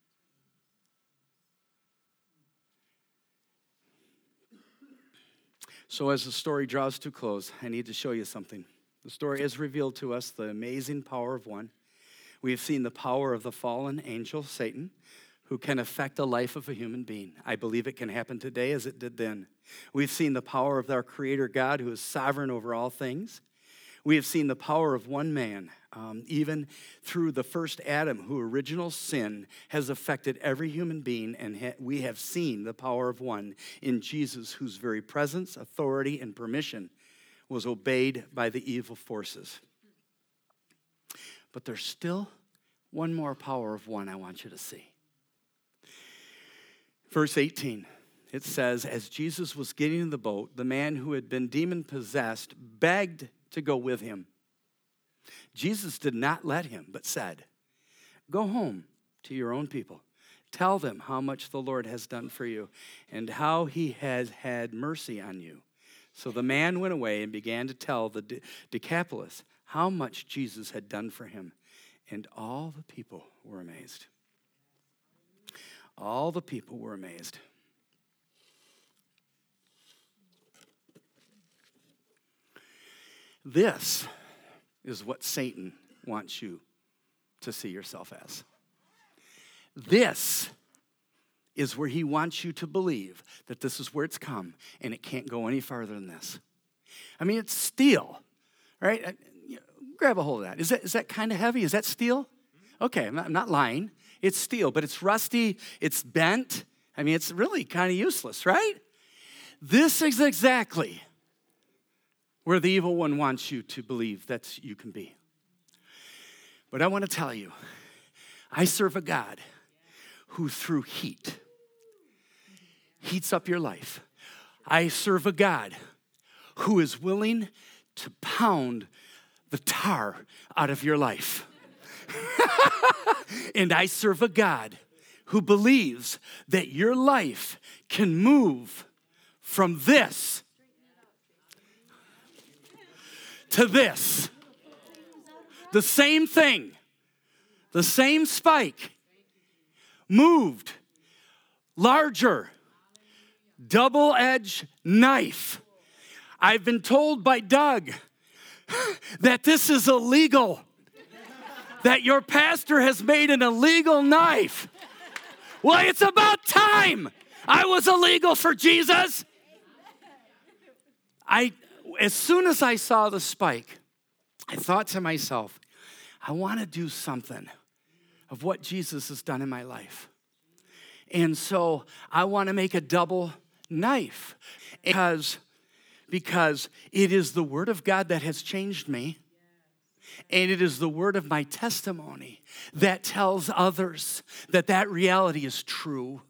[SPEAKER 1] So as the story draws to a close, I need to show you something. The story has revealed to us the amazing power of one. We have seen the power of the fallen angel, Satan, who can affect the life of a human being. I believe it can happen today as it did then. We've seen the power of our Creator God, who is sovereign over all things. We have seen the power of one man, um, even through the first Adam, who original sin has affected every human being, and ha- we have seen the power of one in Jesus, whose very presence, authority, and permission was obeyed by the evil forces. But there's still one more power of one I want you to see. Verse eighteen, it says, as Jesus was getting in the boat, the man who had been demon-possessed begged to go with him. Jesus did not let him, but said, go home to your own people. Tell them how much the Lord has done for you and how he has had mercy on you. So the man went away and began to tell the Decapolis how much Jesus had done for him. And all the people were amazed. All the people were amazed. This is what Satan wants you to see yourself as. This is where he wants you to believe that this is where it's come and it can't go any farther than this. I mean, it's steel, right? Grab a hold of that. Is that, is that kind of heavy? Is that steel? Okay, I'm not, I'm not lying. It's steel, but it's rusty, it's bent. I mean, it's really kind of useless, right? This is exactly where the evil one wants you to believe that you can be. But I want to tell you, I serve a God who through heat heats up your life. I serve a God who is willing to pound the tar out of your life. And I serve a God who believes that your life can move from this to this. The same thing, the same spike, moved, larger, double-edged knife. I've been told by Doug that this is illegal, that your pastor has made an illegal knife. Well, it's about time I was illegal for Jesus. I, as soon as I saw the spike, I thought to myself, I want to do something of what Jesus has done in my life. And so I want to make a double knife because, because it is the word of God that has changed me. And it is the word of my testimony that tells others that that reality is true.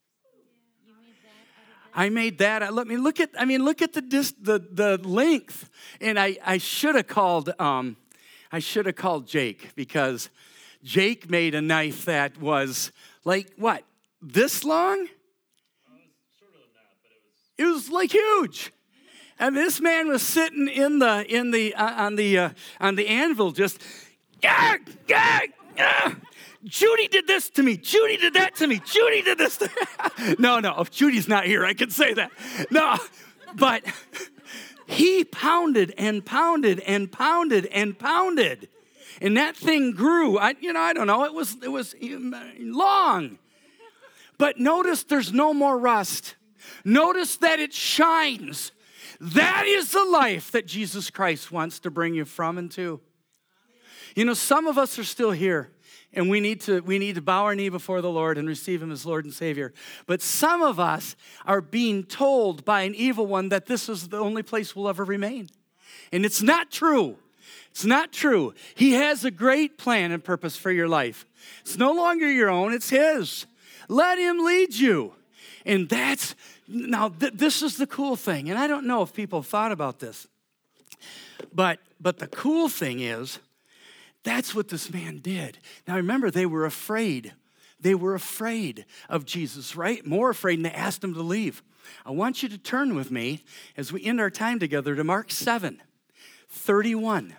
[SPEAKER 1] I made that. Let me look at. I mean, look at the dis, the the length. And I I should have called. Um, I should have called Jake because Jake made a knife that was like what, this long? Uh, shorter than that, but it was. It was like huge. And this man was sitting in the in the uh, on the uh, on the anvil, just. Gah, gah, gah. Judy did this to me. Judy did that to me. Judy did this to me. No, no, if Judy's not here, I can say that. No, but he pounded and pounded and pounded and pounded. And that thing grew. I, you know, I don't know. It was, it was long. But notice there's no more rust. Notice that it shines. That is the life that Jesus Christ wants to bring you from and to. You know, some of us are still here. And we need to we need to bow our knee before the Lord and receive him as Lord and Savior. But some of us are being told by an evil one that this is the only place we'll ever remain. And it's not true. It's not true. He has a great plan and purpose for your life. It's no longer your own, it's his. Let him lead you. And that's, now th- this is the cool thing. And I don't know if people have thought about this. But, but the cool thing is, That's what this man did. Now remember, they were afraid. They were afraid of Jesus, right? More afraid, and they asked him to leave. I want you to turn with me as we end our time together to Mark seven, thirty-one.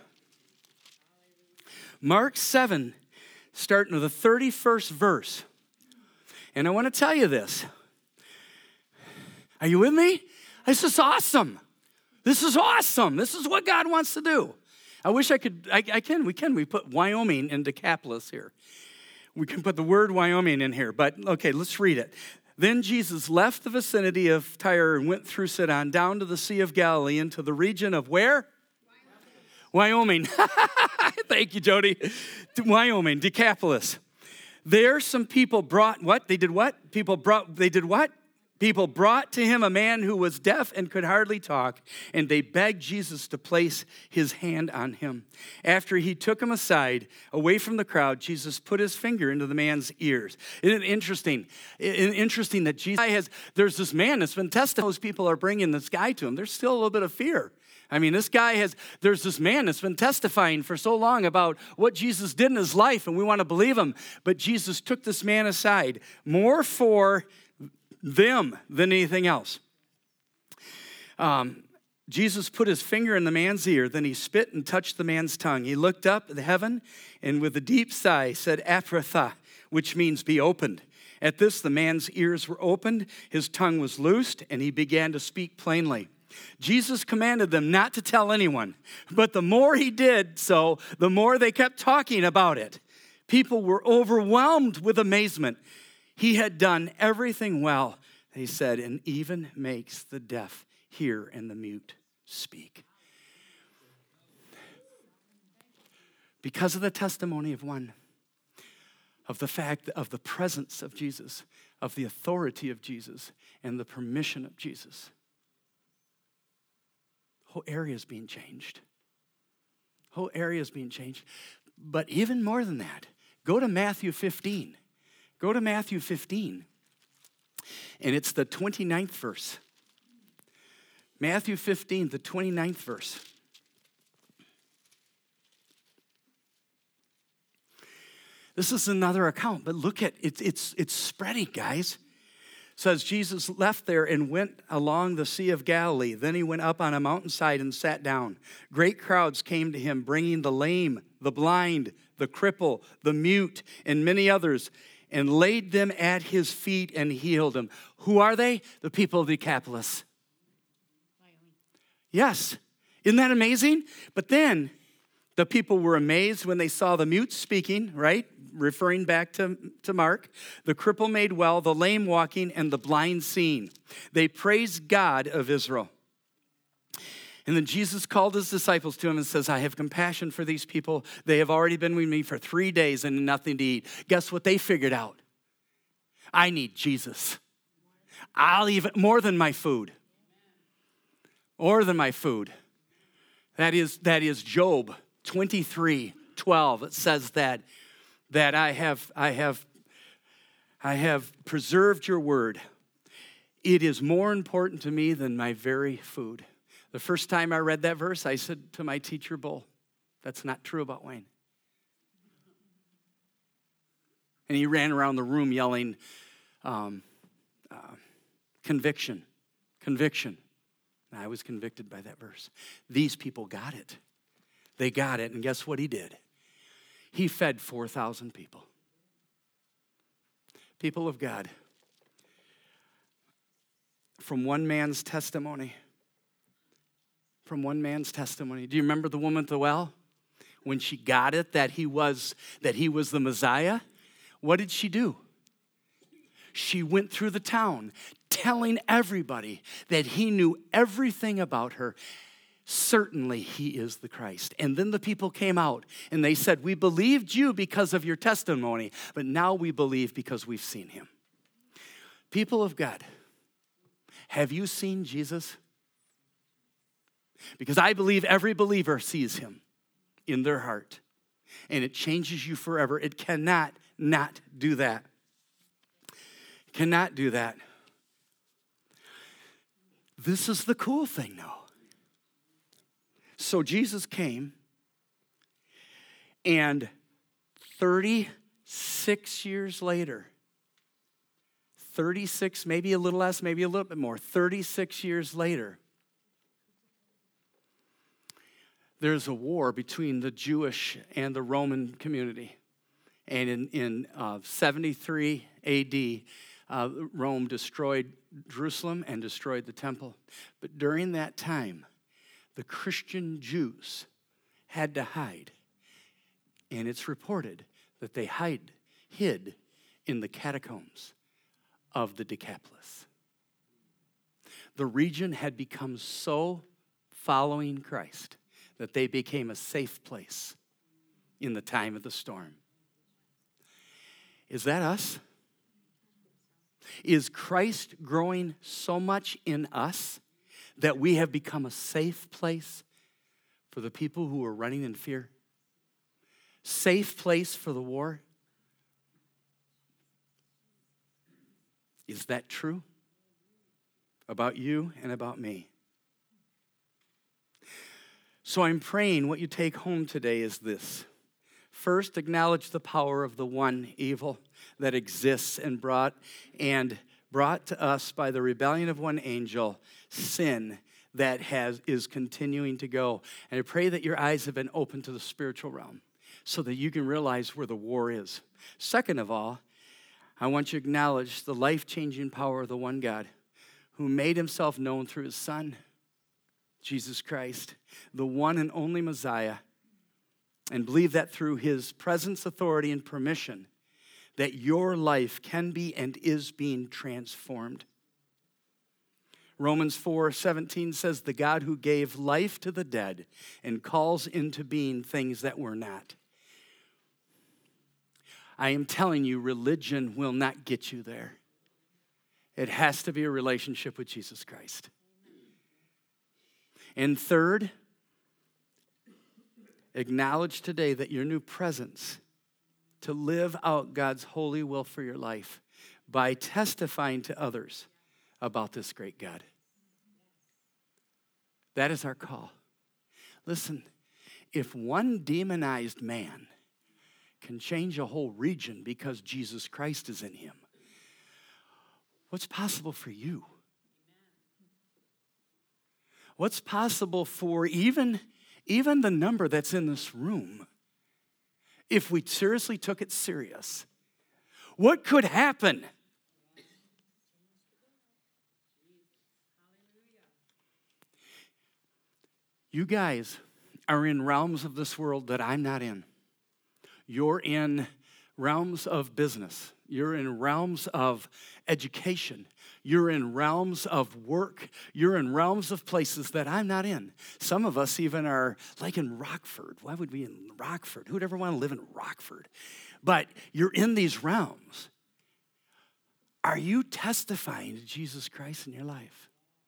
[SPEAKER 1] Mark seven, starting with the thirty-first verse. And I want to tell you this. Are you with me? This is awesome. This is awesome. This is what God wants to do. I wish I could, I, I can, we can. We put Wyoming in Decapolis here. We can put the word Wyoming in here, but okay, let's read it. Then Jesus left the vicinity of Tyre and went through Sidon down to the Sea of Galilee into the region of where? Wyoming. Wyoming. Thank you, Jody. Wyoming, Decapolis. There some people brought, what? They did what? People brought, they did what? People brought to him a man who was deaf and could hardly talk, and they begged Jesus to place his hand on him. After he took him aside, away from the crowd, Jesus put his finger into the man's ears. Isn't it interesting? Isn't it interesting that Jesus has, there's this man that's been testifying. Those people are bringing this guy to him. There's still a little bit of fear. I mean, this guy has, there's this man that's been testifying for so long about what Jesus did in his life, and we want to believe him. But Jesus took this man aside, more for them than anything else. Um, Jesus put his finger in the man's ear, then he spit and touched the man's tongue. He looked up at heaven and with a deep sigh said, "Ephphatha," which means be opened. At this, the man's ears were opened, his tongue was loosed, and he began to speak plainly. Jesus commanded them not to tell anyone, but the more he did so, the more they kept talking about it. People were overwhelmed with amazement. He had done everything well, he said, and even makes the deaf hear and the mute speak. Because of the testimony of one, of the fact of the presence of Jesus, of the authority of Jesus, and the permission of Jesus, whole area is being changed. Whole area is being changed. But even more than that, go to Matthew fifteen. Go to Matthew fifteen, and it's the twenty-ninth verse. Matthew fifteen, the twenty-ninth verse. This is another account, but look at it, it's, it's spreading, guys. It says Jesus left there and went along the Sea of Galilee. Then he went up on a mountainside and sat down. Great crowds came to him, bringing the lame, the blind, the cripple, the mute, and many others, and laid them at his feet and healed them. Who are they? The people of Decapolis. Yes. Isn't that amazing? But then the people were amazed when they saw the mute speaking, right? Referring back to, to Mark. The cripple made well, the lame walking, and the blind seeing. They praised God of Israel. And then Jesus called his disciples to him and says, "I have compassion for these people. They have already been with me for three days and nothing to eat." Guess what they figured out? I need Jesus. I'll even, more than my food. More than my food. That is, that is Job twenty-three twelve. It says that, that I have, I have, I have preserved your word. It is more important to me than my very food. The first time I read that verse, I said to my teacher, Bull, that's not true about Wayne. And he ran around the room yelling, um, uh, conviction, conviction. And I was convicted by that verse. These people got it. They got it, and guess what he did? He fed four thousand people. People of God, from one man's testimony, from one man's testimony. Do you remember the woman at the well? When she got it that he was that he was the Messiah, what did she do? She went through the town telling everybody that he knew everything about her. Certainly he is the Christ. And then the people came out and they said, "We believed you because of your testimony, but now we believe because we've seen him." People of God, have you seen Jesus? Because I believe every believer sees him in their heart. And it changes you forever. It cannot not do that. Cannot do that. This is the cool thing, though. So Jesus came, And thirty-six years later, thirty-six, maybe a little less, maybe a little bit more, thirty-six years later, there's a war between the Jewish and the Roman community. And in, in uh, seventy-three A D, uh, Rome destroyed Jerusalem and destroyed the temple. But during that time, the Christian Jews had to hide. And it's reported that they hide, hid in the catacombs of the Decapolis. The region had become so following Christ that they became a safe place in the time of the storm. Is that us? Is Christ growing so much in us that we have become a safe place for the people who are running in fear? Safe place for the war? Is that true about you and about me? So I'm praying what you take home today is this. First, acknowledge the power of the one evil that exists and brought and brought to us by the rebellion of one angel, sin that has is continuing to go. And I pray that your eyes have been opened to the spiritual realm so that you can realize where the war is. Second of all, I want you to acknowledge the life-changing power of the one God who made himself known through his Son, Jesus Christ, the one and only Messiah, and believe that through his presence, authority, and permission, that your life can be and is being transformed. Romans four seventeen says, the God who gave life to the dead and calls into being things that were not. I am telling you, religion will not get you there. It has to be a relationship with Jesus Christ. And third, acknowledge today that your new presence to live out God's holy will for your life by testifying to others about this great God. That is our call. Listen, if one demonized man can change a whole region because Jesus Christ is in him, what's possible for you? What's possible for even, even the number that's in this room? If we seriously took it serious, what could happen? You guys are in realms of this world that I'm not in. You're in realms of business. You're in realms of education. You're in realms of work. You're in realms of places that I'm not in. Some of us even are like in Rockford. Why would we in Rockford? Who'd ever want to live in Rockford? But you're in these realms. Are you testifying to Jesus Christ in your life?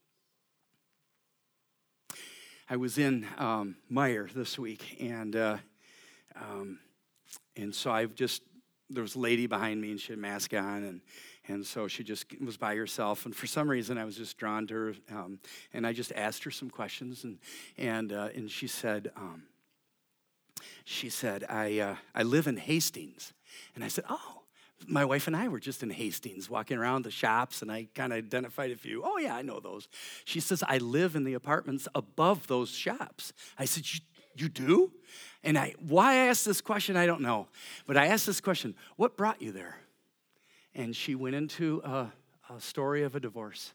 [SPEAKER 1] I was in um, Meyer this week, and uh, um, and so I've just, there was a lady behind me, and she had a mask on, and and so she just was by herself, and for some reason I was just drawn to her, um, and I just asked her some questions, and and uh, and she said, um, she said, I uh, I live in Hastings, and I said, oh. My wife and I were just in Hastings walking around the shops, and I kind of identified a few. Oh, yeah, I know those. She says, I live in the apartments above those shops. I said, you, you do? And I, why I asked this question, I don't know. But I asked this question, what brought you there? And she went into a, a story of a divorce.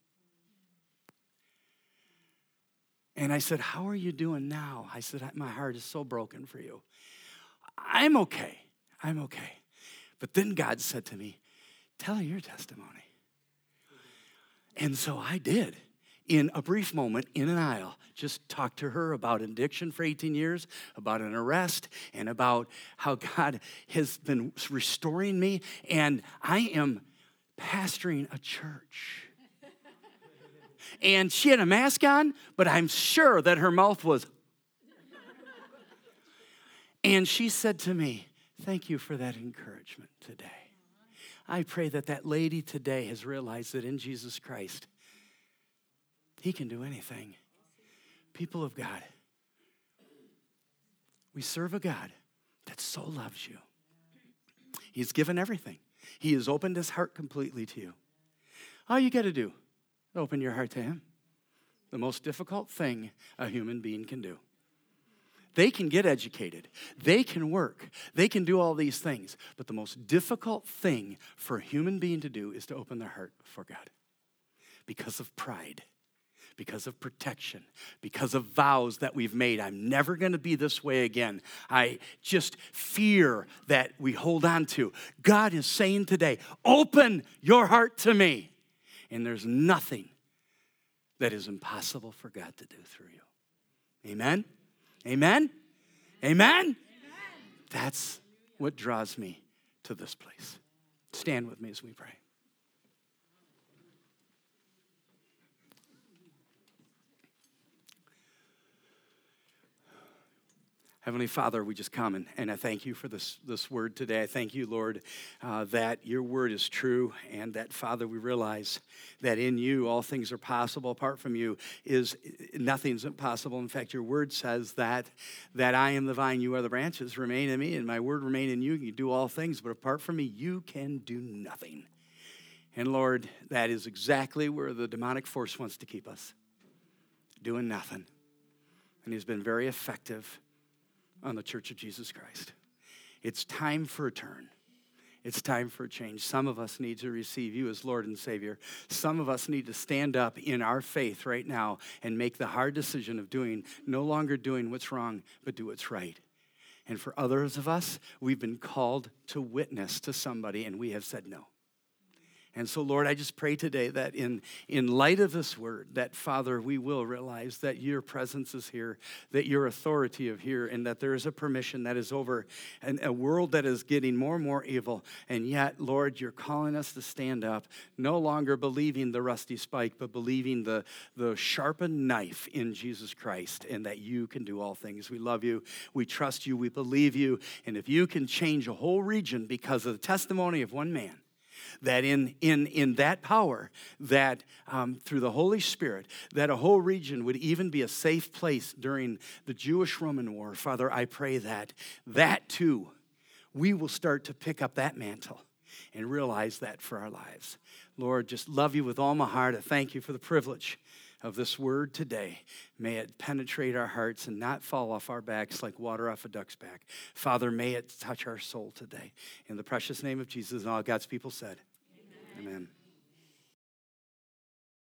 [SPEAKER 1] And I said, how are you doing now? I said, my heart is so broken for you. I'm okay. I'm okay. But then God said to me, tell her your testimony. And so I did. In a brief moment, in an aisle, just talked to her about addiction for eighteen years, about an arrest, and about how God has been restoring me. And I am pastoring a church. And she had a mask on, but I'm sure that her mouth was. And she said to me, thank you for that encouragement today. I pray that that lady today has realized that in Jesus Christ, he can do anything. People of God, we serve a God that so loves you. He's given everything. He has opened his heart completely to you. All you got to do, open your heart to him. The most difficult thing a human being can do. They can get educated. They can work. They can do all these things. But the most difficult thing for a human being to do is to open their heart for God. Because of pride, because of protection, because of vows that we've made. I'm never going to be this way again. I just fear that we hold on to. God is saying today, open your heart to me. And there's nothing that is impossible for God to do through you. Amen? Amen? Amen? Amen? That's what draws me to this place. Stand with me as we pray. Heavenly Father, we just come and, and I thank you for this, this word today. I thank you, Lord, uh, that your word is true and that, Father, we realize that in you all things are possible. Apart from you is nothing's impossible. In fact, your word says that, that I am the vine, you are the branches. Remain in me and my word remain in you. You do all things, but apart from me, you can do nothing. And Lord, that is exactly where the demonic force wants to keep us, doing nothing. And he's been very effective on the Church of Jesus Christ. It's time for a turn. It's time for a change. Some of us need to receive you as Lord and Savior. Some of us need to stand up in our faith right now and make the hard decision of doing, no longer doing what's wrong, but do what's right. And for others of us, we've been called to witness to somebody and we have said no. And so, Lord, I just pray today that in, in light of this word, that, Father, we will realize that your presence is here, that your authority is here, and that there is a permission that is over an, a world that is getting more and more evil. And yet, Lord, you're calling us to stand up, no longer believing the rusty spike, but believing the, the sharpened knife in Jesus Christ, and that you can do all things. We love you. We trust you. We believe you. And if you can change a whole region because of the testimony of one man, that in, in, in that power, that um, through the Holy Spirit, that a whole region would even be a safe place during the Jewish-Roman War. Father, I pray that that too, we will start to pick up that mantle and realize that for our lives. Lord, just love you with all my heart. I thank you for the privilege of this word today. May it penetrate our hearts and not fall off our backs like water off a duck's back. Father, may it touch our soul today. In the precious name of Jesus and all God's people said, amen. Amen.